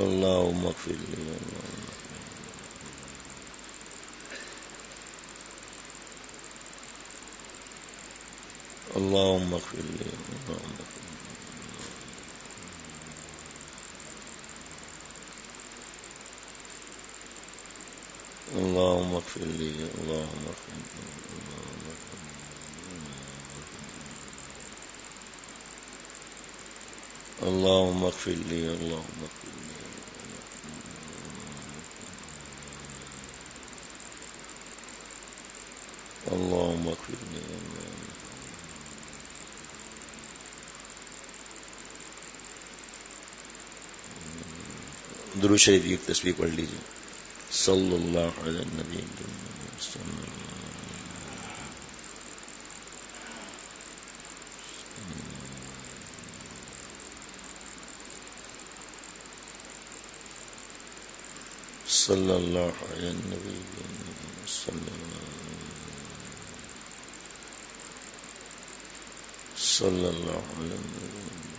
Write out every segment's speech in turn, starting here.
اللهم اغفر لي اللهم اغفر لي اللهم اغفر لي اللهم اغفر لي اللهم اغفر لي اللهم اغفر لي اللهم اغفر لي درود شریف کی ایک تسبیح پڑھ لیجیے صلی اللہ علی النبی صلی اللہ علی النبی صلی اللہ علی النبی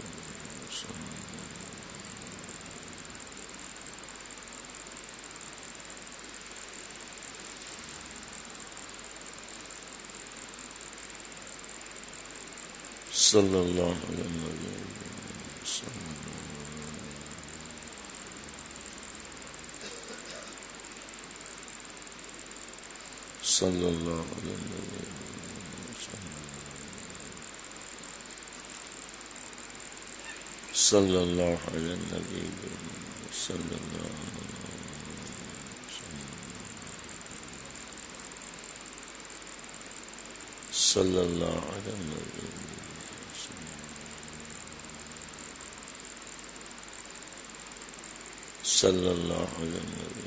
صلی اللہ علیہ صلی اللہ علیہ صلی اللہ علیہ نبی صلی اللہ صلی اللہ علیہ نبی صلی اللہ علیہ نبی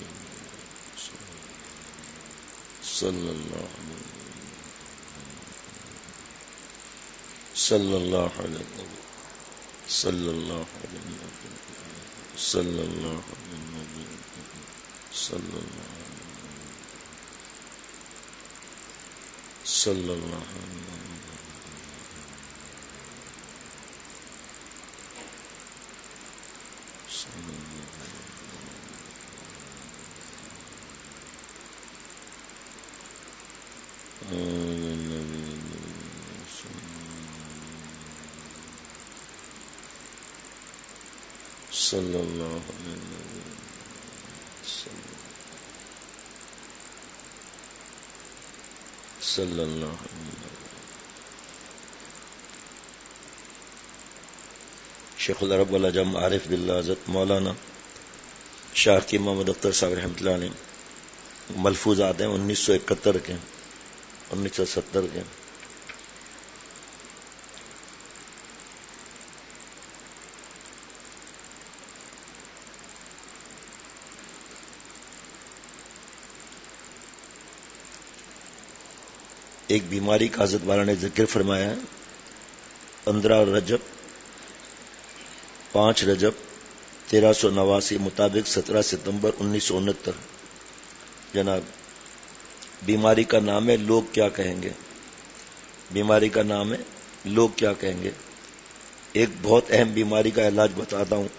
صلی اللہ علیہ صلی اللہ علیہ نبی صلی اللہ علیہ نبی صلی اللہ علیہ نبی صلی اللہ صلی اللہ صلی اللہ علیہ صلی اللہ علیہ شیخ العرب والعجم عارف باللہ حضرت مولانا شاہ محمد اختر صاحب رحمۃ اللہ علیہ ملفوظات ہیں 1971 کے 1970 کے. ایک بیماری کا حضرت والا نے ذکر فرمایا ہے 15 رجب 5 رجب 1389 مطابق 17 ستمبر 1969. جناب بیماری کا نام ہے لوگ کیا کہیں گے. بیماری کا نام ہے لوگ کیا کہیں گے. ایک بہت اہم بیماری کا علاج بتاتا ہوں.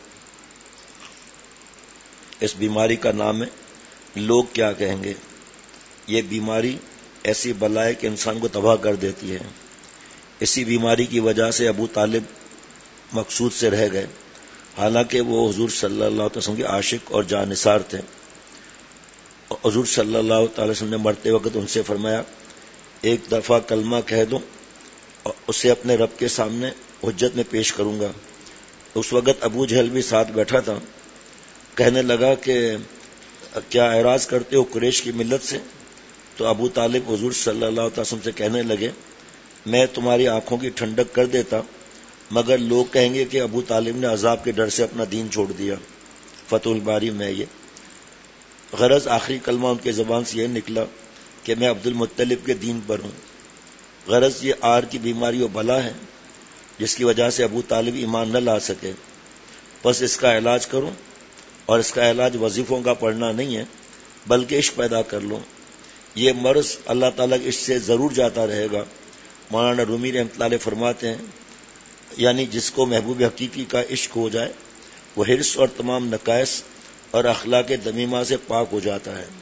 اس بیماری کا نام ہے لوگ کیا کہیں گے. یہ بیماری ایسی بلا ہے کہ انسان کو تباہ کر دیتی ہے. اسی بیماری کی وجہ سے ابو طالب مقصود سے رہ گئے، حالانکہ وہ حضور صلی اللہ علیہ وسلم کے عاشق اور جانثار تھے. حضور صلی اللہ تعالی وسلم نے مرتے وقت ان سے فرمایا ایک دفعہ کلمہ کہہ دو اور اسے اپنے رب کے سامنے حجت میں پیش کروں گا. اس وقت ابو جہل بھی ساتھ بیٹھا تھا. کہنے لگا کہ کیا اعراض کرتے ہو قریش کی ملت سے؟ تو ابو طالب حضور صلی اللہ علیہ وسلم سے کہنے لگے میں تمہاری آنکھوں کی ٹھنڈک کر دیتا مگر لوگ کہیں گے کہ ابو طالب نے عذاب کے ڈر سے اپنا دین چھوڑ دیا. فتح الباری میں یہ غرض آخری کلمہ ان کے زبان سے یہ نکلا کہ میں عبد المطلب کے دین پر ہوں. غرض یہ آر کی بیماری و بلا ہے جس کی وجہ سے ابو طالب ایمان نہ لا سکے. بس اس کا علاج کرو، اور اس کا علاج وظیفوں کا پڑھنا نہیں ہے بلکہ عشق پیدا کر لو. یہ مرض اللہ تعالیٰ کے عشق سے ضرور جاتا رہے گا. مولانا رومی رحمۃ اللہ علیہ فرماتے ہیں یعنی جس کو محبوب حقیقی کا عشق ہو جائے وہ حرص اور تمام نقائص اور اخلاق دمیمہ سے پاک ہو جاتا ہے۔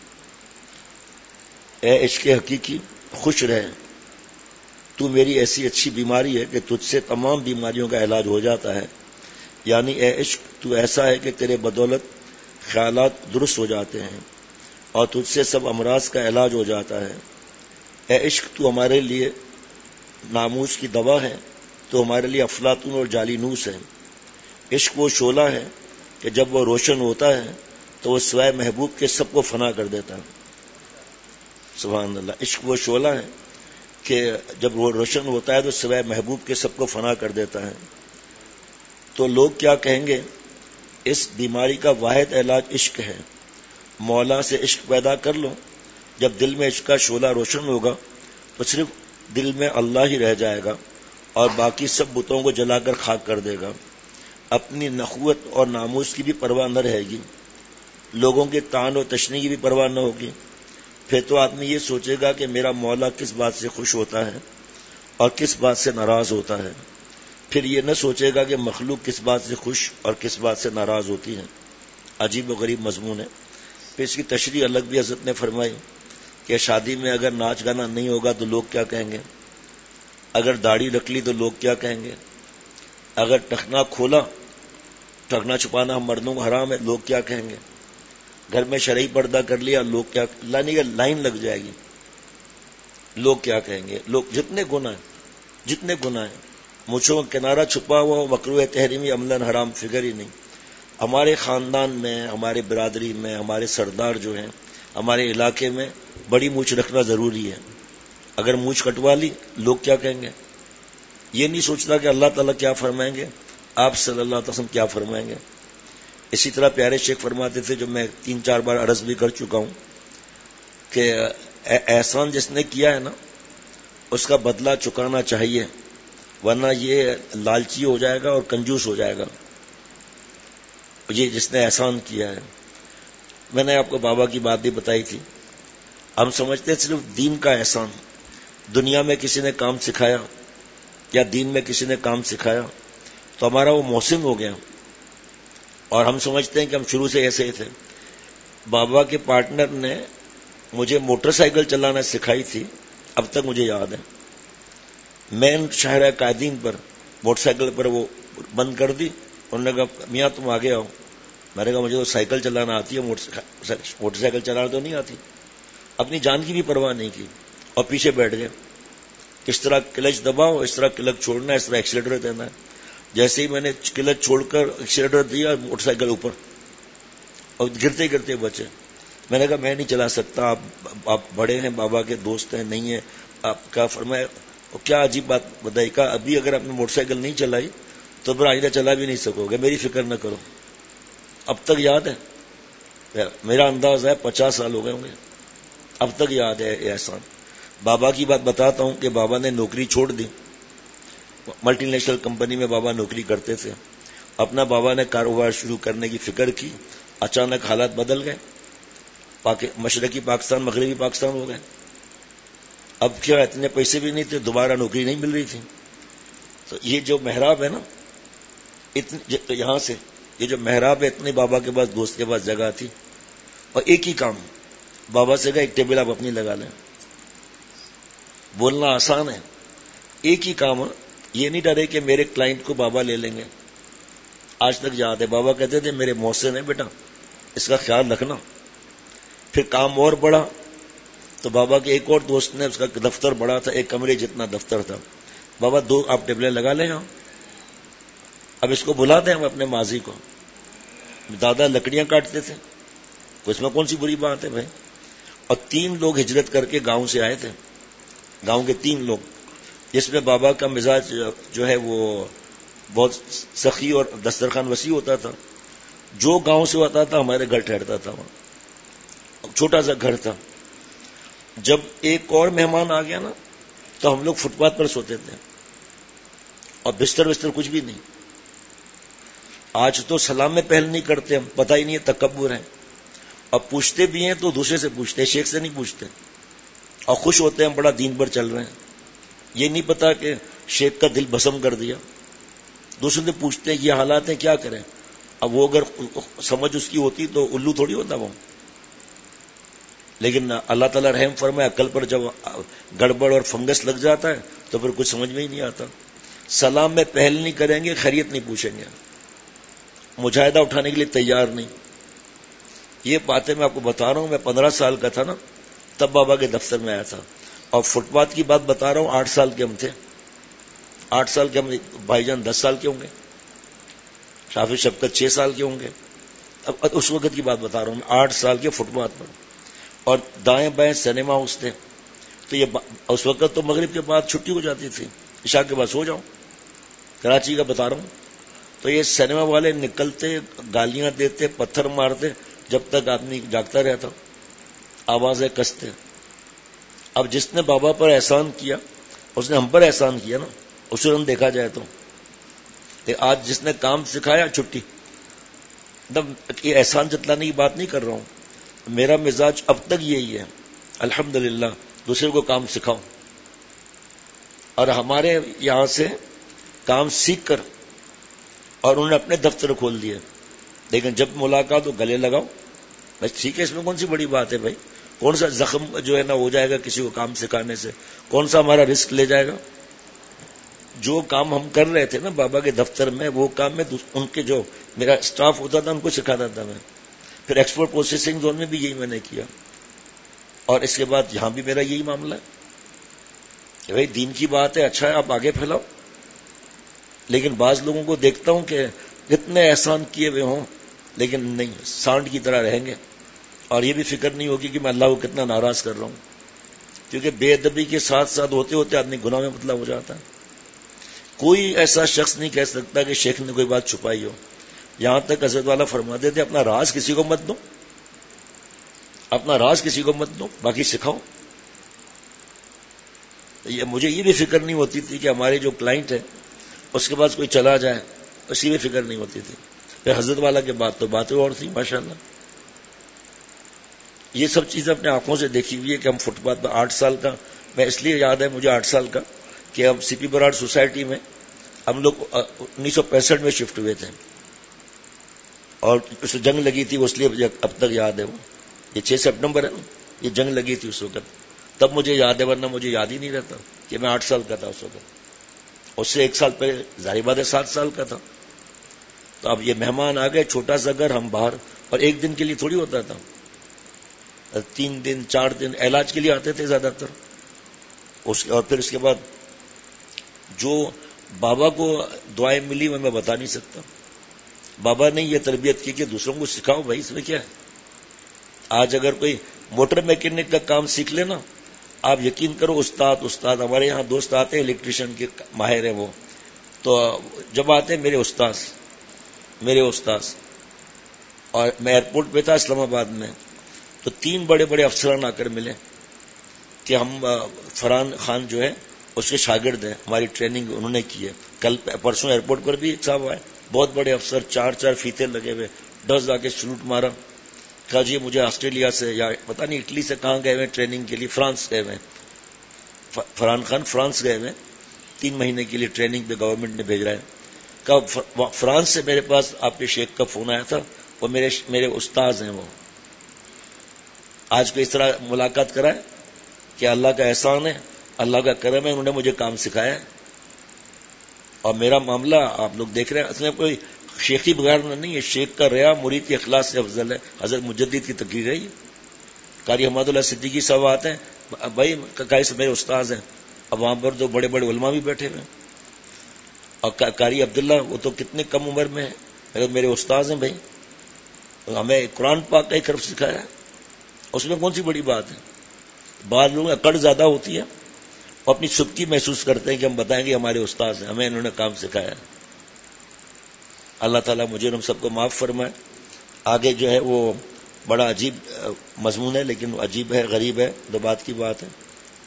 اے عشق حقیقی خوش رہے، تو میری ایسی اچھی بیماری ہے کہ تجھ سے تمام بیماریوں کا علاج ہو جاتا ہے، یعنی اے عشق تو ایسا ہے کہ تیرے بدولت خیالات درست ہو جاتے ہیں اور تجھ سے سب امراض کا علاج ہو جاتا ہے۔ اے عشق تو ہمارے لیے ناموس کی دوا ہے، تو ہمارے لیے افلاطون اور جعلی نوس ہے۔ عشق وہ شعلہ ہے کہ جب وہ روشن ہوتا ہے تو وہ سوائے محبوب کے سب کو فنا کر دیتا ہے۔ سبحان اللہ۔ عشق وہ شعلہ ہے کہ جب وہ روشن ہوتا ہے تو سوائے محبوب کے سب کو فنا کر دیتا ہے۔ تو لوگ کیا کہیں گے؟ اس بیماری کا واحد علاج عشق ہے۔ مولا سے عشق پیدا کر لو، جب دل میں عشق کا شعلہ روشن ہوگا تو صرف دل میں اللہ ہی رہ جائے گا اور باقی سب بتوں کو جلا کر خاک کر دے گا۔ اپنی نخوت اور ناموس کی بھی پرواہ نہ رہے گی، لوگوں کے طعن اور تشنیع کی بھی پرواہ نہ ہوگی۔ پھر تو آدمی یہ سوچے گا کہ میرا مولا کس بات سے خوش ہوتا ہے اور کس بات سے ناراض ہوتا ہے، پھر یہ نہ سوچے گا کہ مخلوق کس بات سے خوش اور کس بات سے ناراض ہوتی ہے۔ عجیب و غریب مضمون ہے۔ پھر اس کی تشریح الگ بھی حضرت نے فرمائی کہ شادی میں اگر ناچ گانا نہیں ہوگا تو لوگ کیا کہیں گے، اگر داڑھی رکھ لی تو لوگ کیا کہیں گے، اگر ٹخنا کھولا، ٹخنا چھپانا ہم مردوں کو حرام ہے، لوگ کیا کہیں گے، گھر میں شرعی پردہ کر لیا، لوگ کیا، لائن لگ جائے گی، لوگ کیا کہیں گے۔ لوگ جتنے گناہ ہیں مجھوں کا کنارہ چھپا ہوا مکروہ تحریمی عملاً حرام فکر ہی نہیں۔ ہمارے خاندان میں، ہمارے برادری میں، ہمارے سردار جو ہیں، ہمارے علاقے میں بڑی مونچھ رکھنا ضروری ہے۔ اگر مونچھ کٹوا لی لوگ کیا کہیں گے، یہ نہیں سوچتا کہ اللہ تعالیٰ کیا فرمائیں گے، آپ صلی اللہ علیہ وسلم کیا فرمائیں گے۔ اسی طرح پیارے شیخ فرماتے تھے، جو میں 3-4 بار عرض بھی کر چکا ہوں، کہ احسان جس نے کیا ہے نا اس کا بدلہ چکانا چاہیے، ورنہ یہ لالچی ہو جائے گا اور کنجوس ہو جائے گا۔ یہ جس نے احسان کیا ہے، میں نے آپ کو بابا کی بات بھی بتائی تھی، ہم سمجھتے ہیں صرف دین کا احسان، دنیا میں کسی نے کام سکھایا یا دین میں کسی نے کام سکھایا تو ہمارا وہ محسن ہو گیا، اور ہم سمجھتے ہیں کہ ہم شروع سے ایسے ہی تھے۔ بابا کے پارٹنر نے مجھے موٹر سائیکل چلانا سکھائی تھی، اب تک مجھے یاد ہے۔ مین شاہراہ قائدین پر موٹر سائیکل پر وہ بند کر دی، انہوں نے کہا میاں تم آگے آؤ، میں نے کہا مجھے تو سائیکل چلانا آتی ہے، موٹر سائیکل چلانا تو نہیں آتی۔ اپنی جان کی بھی پرواہ نہیں کی اور پیچھے بیٹھ گئے۔ اس طرح کلچ دباؤ، اس طرح کلچ چھوڑنا ہے، اس طرح ایکسیلیٹر دینا ہے۔ جیسے ہی میں نے کلچ چھوڑ کر ایکسیلیٹر دیا، موٹر سائیکل اوپر اور گرتے گرتے بچے۔ میں نے کہا میں نہیں چلا سکتا، آپ بڑے ہیں، بابا کے دوست ہیں، نہیں ہے آپ کا فرمایا۔ کیا عجیب بات بتائی، کہا ابھی اگر آپ نے موٹر سائیکل نہیں چلائی تو پھر آئندہ چلا بھی نہیں سکو گے، میری فکر نہ کرو۔ اب تک یاد ہے، میرا انداز ہے 50 سال ہو گئے ہوں گے، اب تک یاد ہے یہ احسان۔ بابا کی بات بتاتا ہوں کہ بابا نے نوکری چھوڑ دی، ملٹی نیشنل کمپنی میں بابا نوکری کرتے تھے، اپنا بابا نے کاروبار شروع کرنے کی فکر کی، اچانک حالات بدل گئے، مشرقی پاکستان مغربی پاکستان ہو گئے۔ اب کیا اتنے پیسے بھی نہیں تھے، دوبارہ نوکری نہیں مل رہی تھی۔ تو یہ جو محراب ہے نا، یہاں سے یہ جو محراب ہے، اتنے بابا کے پاس دوست کے پاس جگہ تھی، اور ایک ہی کام، بابا سے کہا ایک ٹیبل آپ اپنی لگا لیں۔ بولنا آسان ہے، ایک ہی کام ہے، یہ نہیں ڈرے کہ میرے کلائنٹ کو بابا لے لیں گے۔ آج تک یاد ہے بابا کہتے تھے میرے محسن ہے بیٹا، اس کا خیال رکھنا۔ پھر کام اور بڑھا تو بابا کے ایک اور دوست نے، اس کا دفتر بڑا تھا، ایک کمرے جتنا دفتر تھا، بابا 2 آپ ٹیبلیں لگا لیں ہاں۔ اب اس کو بلا دیں ہم اپنے ماضی کو، دادا لکڑیاں کاٹتے تھے، اس میں کون سی بری بات ہے بھائی۔ اور 3 لوگ ہجرت کر کے گاؤں سے آئے تھے، گاؤں کے 3 لوگ، جس میں بابا کا مزاج جو ہے وہ بہت سخی اور دسترخوان وسیع ہوتا تھا۔ جو گاؤں سے ہوتا تھا ہمارے گھر ٹھہرتا تھا، وہاں چھوٹا سا گھر تھا۔ جب ایک اور مہمان آ گیا نا تو ہم لوگ فٹ پاتھ پر سوتے تھے، اور بستر کچھ بھی نہیں۔ آج تو سلام میں پہل نہیں کرتے ہم، پتہ ہی نہیں ہے تکبر ہے، اور پوچھتے بھی ہیں تو دوسرے سے پوچھتے ہیں، شیخ سے نہیں پوچھتے، اور خوش ہوتے ہیں ہم بڑا دین پر چل رہے ہیں۔ یہ نہیں پتا کہ شیخ کا دل بھسم کر دیا، دوسرے سے پوچھتے ہیں یہ حالات ہیں کیا کریں، اب وہ اگر سمجھ اس کی ہوتی تو الو تھوڑی ہوتا وہ. لیکن اللہ تعالیٰ رحم فرمائے، عقل پر جب گڑبڑ اور فنگس لگ جاتا ہے تو پھر کچھ سمجھ میں ہی نہیں آتا. سلام میں پہل نہیں کریں گے، خیریت نہیں پوچھیں گے، مجاہدہ اٹھانے کے لیے تیار نہیں. یہ باتیں میں آپ کو بتا رہا ہوں. میں 15 سال کا تھا نا، تب بابا کے دفتر میں آیا تھا. اور فٹ پاتھ کی بات بتا رہا ہوں، 8 سال کے ہم تھے. 8 سال کے ہم، بھائی جان 10 سال کے ہوں گے، شافی شفقت 6 سال کے ہوں گے. اب اس وقت کی بات بتا رہا ہوں میں، 8 سال کے فٹ پاتھ پر. اور دائیں بائیں سنیما ہاؤس تھے. تو یہ اس وقت تو مغرب کے بعد چھٹی ہو جاتی تھی، عشاء کے بعد سو جاؤں. کراچی کا بتا رہا ہوں. تو یہ سنیما والے نکلتے، گالیاں دیتے، پتھر مارتے، جب تک آدمی جاگتا رہتا، آوازیں کستے. اب جس نے بابا پر احسان کیا اس نے ہم پر احسان کیا نا، اصولاً دیکھا جائے تو. آج جس نے کام سکھایا چھٹی. یہ احسان جتلانے کی بات نہیں کر رہا ہوں. میرا مزاج اب تک یہی ہے، الحمدللہ، دوسرے کو کام سکھاؤں. اور ہمارے یہاں سے کام سیکھ کر اور انہوں نے اپنے دفتر کھول دیے. لیکن جب ملاقات ہو گلے لگاؤ. بس ٹھیک ہے، اس میں کون سی بڑی بات ہے بھائی؟ کون سا زخم جو ہے نا ہو جائے گا کسی کو کام سکھانے سے؟ کون سا ہمارا رسک لے جائے گا؟ جو کام ہم کر رہے تھے نا بابا کے دفتر میں، وہ کام میں ان کے جو میرا اسٹاف ہوتا تھا ان کو سکھاتا تھا میں. پھر ایکسپورٹ پروسیسنگ زون میں بھی یہی میں نے کیا. اور اس کے بعد یہاں بھی میرا یہی معاملہ ہے کہ بھائی دین کی بات ہے، اچھا ہے، آپ آگے پھیلاؤ. لیکن بعض لوگوں کو دیکھتا ہوں کہ کتنے احسان کیے ہوئے ہوں لیکن نہیں، سانڈ کی طرح رہیں گے. اور یہ بھی فکر نہیں ہوگی کہ میں اللہ کو کتنا ناراض کر رہا ہوں. کیونکہ بے ادبی کے ساتھ ساتھ ہوتے ہوتے آدمی گناہ میں مطلب ہو جاتا ہے. کوئی ایسا شخص نہیں کہہ سکتا کہ شیخ نے کوئی بات چھپائی ہو. یہاں تک حضرت والا فرماتے تھے اپنا راز کسی کو مت دو، اپنا راز کسی کو مت دو، باقی سکھاؤ. مجھے یہ بھی فکر نہیں ہوتی تھی کہ ہمارے جو کلائنٹ ہے اس کے پاس کوئی چلا جائے، اسی بھی فکر نہیں ہوتی تھی. پھر حضرت والا کے بعد تو باتیں اور تھی ماشاءاللہ. یہ سب چیزیں اپنے آنکھوں سے دیکھی ہوئی ہے کہ ہم فٹ پاتھ پر 8 سال کا، میں اس لیے یاد ہے مجھے 8 سال کا کہ اب سی پی براڑ سوسائٹی میں ہم لوگ 1965 میں شفٹ ہوئے تھے. اور اس جنگ لگی تھی، اس لیے اب تک یاد ہے. وہ یہ 6 سپٹمبر ہے نا، یہ جنگ لگی تھی اس وقت، تب مجھے یاد ہے، ورنہ مجھے یاد ہی نہیں رہتا کہ میں 8 سال کا تھا اس وقت. اس سے 1 سال پہلے ظاہر بات ہے 7 سال کا تھا. تو اب یہ مہمان آ گئے، چھوٹا سا گھر، ہم باہر. اور ایک دن کے لیے تھوڑی ہوتا تھا، 3 دن 4 دن علاج کے لیے آتے تھے زیادہ تر. اور پھر اس کے بعد جو بابا کو دعائیں ملی میں بتا نہیں سکتا. بابا نے یہ تربیت کی کہ دوسروں کو سکھاؤ بھائی، اس میں کیا ہے. آج اگر کوئی موٹر میکینک کا کام سیکھ لینا، آپ یقین کرو، استاد ہمارے یہاں دوست آتے ہیں الیکٹریشین کے ماہر ہیں وہ، تو جب آتے ہیں میرے استاذ. اور میں ایئرپورٹ پہ تھا اسلام آباد میں، تو 3 بڑے بڑے افسران آ کر ملے کہ ہم فرحان خان جو ہے اس کے شاگرد ہیں، ہماری ٹریننگ انہوں نے کی ہے. کل پرسوں ایئرپورٹ پر بھی ایک صاحب آئے، بہت بڑے افسر، 4 فیتے لگے ہوئے، 10 آ کے سلوٹ مارا. کہا جی مجھے آسٹریلیا سے یا پتہ نہیں اٹلی سے کہاں گئے ہوئے ٹریننگ کے لیے، فرانس گئے ہوئے. فرحان خان فرانس گئے ہوئے 3 مہینے کے لیے ٹریننگ پہ، گورنمنٹ نے بھیج رہا ہے. کہا فرانس سے میرے پاس آپ کے شیخ کا فون آیا تھا، وہ میرے استاذ ہیں. وہ آج کو اس طرح ملاقات کرائے کہ اللہ کا احسان ہے، اللہ کا کرم ہے، انہوں نے مجھے کام سکھایا ہے. اور میرا معاملہ آپ لوگ دیکھ رہے ہیں، اس میں کوئی شیخی بغیر نہیں ہے. شیخ کا ریا مرید کے اخلاص سے افضل ہے. حضرت مجدد کی تقریر ہے یہ. قاری حماد اللہ صدیقی صاحب آتے ہیں، بھائی قاری سے میرے استاذ ہیں. اب وہاں پر تو بڑے بڑے علماء بھی بیٹھے ہوئے ہیں. اور قاری عبداللہ وہ تو کتنے کم عمر میں ہیں، میرے استاذ ہیں. بھائی ہمیں قرآن پاک کا ایک حرف سکھایا ہے، اس میں کون سی بڑی بات ہے. بعض لوگوں میں اکڑ زیادہ ہوتی ہے، وہ اپنی سبکی محسوس کرتے ہیں کہ ہم بتائیں گے ہمارے استاذ ہیں، ہمیں انہوں نے کام سکھایا ہے. اللہ تعالیٰ مجھے ہم سب کو معاف فرمائے. آگے جو ہے وہ بڑا عجیب مضمون ہے، لیکن عجیب ہے، غریب ہے، 2 بات کی بات ہے.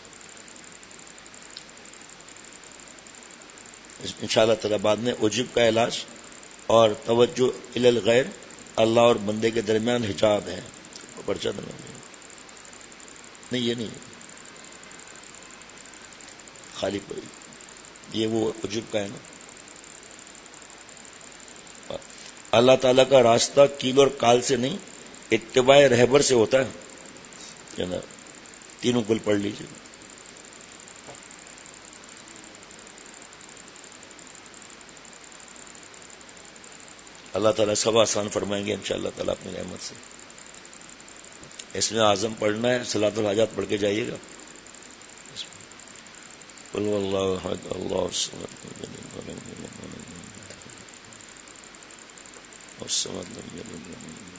انشاءاللہ تعالیٰ بعد میں عجب کا علاج اور توجہ الی الغیر، اللہ اور بندے کے درمیان حجاب ہے. پرچہ نہیں، یہ نہیں خالی یہ وہ عجب کا ہے نا. اللہ تعالیٰ کا راستہ کیل اور کال سے نہیں، اتباع رہبر سے ہوتا ہے نا. تینوں کل پڑھ لیجیے. اللہ تعالیٰ سب آسان فرمائیں گے انشاءاللہ تعالیٰ اپنی رحمت سے. اس میں اعظم پڑھنا ہے، صلاۃ الحاجات پڑھ کے جائیے گا. قل واللہ احد اللہ الصمد لم یلد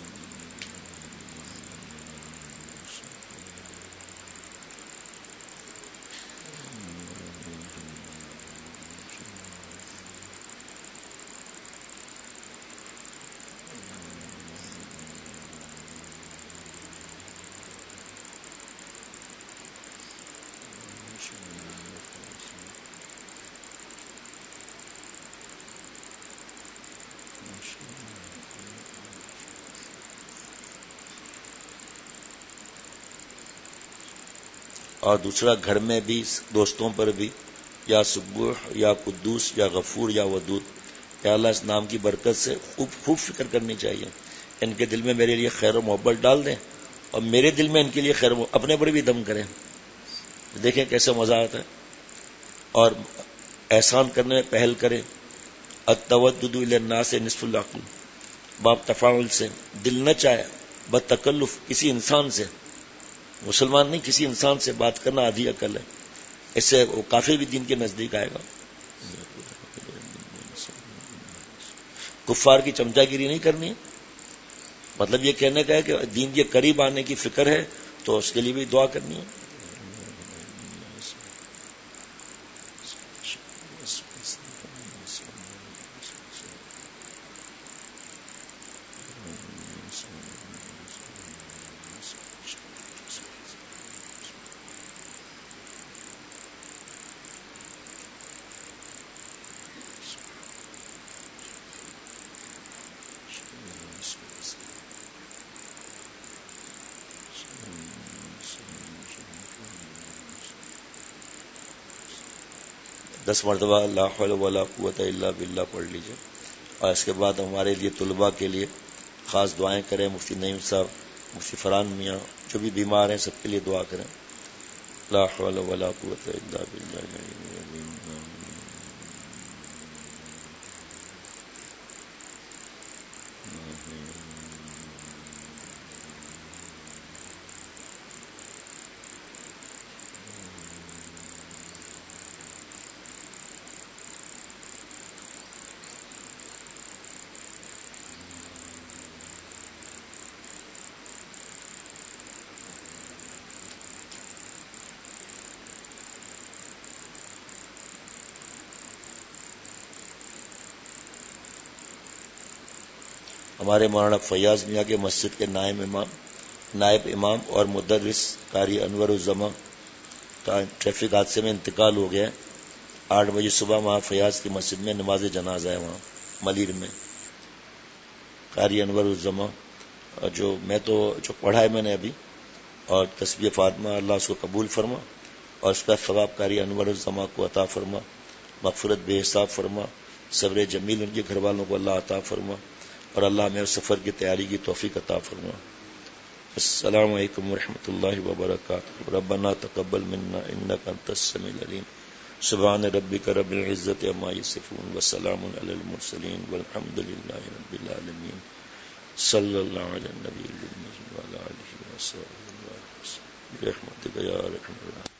اور دوسرا گھر میں بھی دوستوں پر بھی یا سبوح یا قدوس یا غفور یا ودود، یا اللہ اس نام کی برکت سے خوب فکر کرنی چاہیے. ان کے دل میں میرے لیے خیر و محبت ڈال دیں اور میرے دل میں ان کے لیے خیر و اپنے پر بھی دم کریں. دیکھیں کیسے مزہ آتا ہے. اور احسان کرنے میں پہل کریں. التودد الی الناس نصف العقل، باب تفاعل سے. دل نہ چاہے بتکلف کسی انسان سے، مسلمان نہیں کسی انسان سے بات کرنا آدھی عقل ہے. اس سے وہ کافر بھی دین کے نزدیک آئے گا. کفار کی چمچا گیری نہیں کرنی، مطلب یہ کہنے کا ہے کہ دین کے قریب آنے کی فکر ہے تو اس کے لیے بھی دعا کرنی ہے. دس مرتبہ لا حول ولا قوت الا باللہ پڑھ لیجئے. اور اس کے بعد ہمارے لیے طلباء کے لیے خاص دعائیں کریں. مفتی نعیم صاحب، مفتی فرحان میاں، جو بھی بیمار ہیں سب کے لیے دعا کریں. لا حول ولا قوت الا باللہ. ہمارے مولانا فیاض میاں کے مسجد کے نائب امام اور مدرس قاری انور الزماں کا ٹریفک حادثے میں انتقال ہو گیا. 8 بجے صبح وہاں فیاض کی مسجد میں نماز جنازہ ہے وہاں ملیر میں. قاری انور الزماں جو پڑھا ہے میں نے ابھی، اور تسبیح فاطمہ اللہ اس کو قبول فرما اور اس کا ثواب قاری انور الزماں کو عطا فرما. مغفرت بے حساب فرما. صبر جمیل ان کے گھر والوں کو اللہ عطا فرما. اور اللہ ہمیں سفر کی تیاری کی توفیق عطا فرما. السلام علیکم ورحمۃ اللہ وبرکاتہ. ربنا تقبل منا انک انت السمیع العلیم. سبحان ربک رب العزۃ عما یصفون وسلام علی المرسلین والحمد للہ رب العالمین. صلی اللہ علی النبی الامین وعلی آلہ وصحبہ برحمتک یا ارحم الراحمین.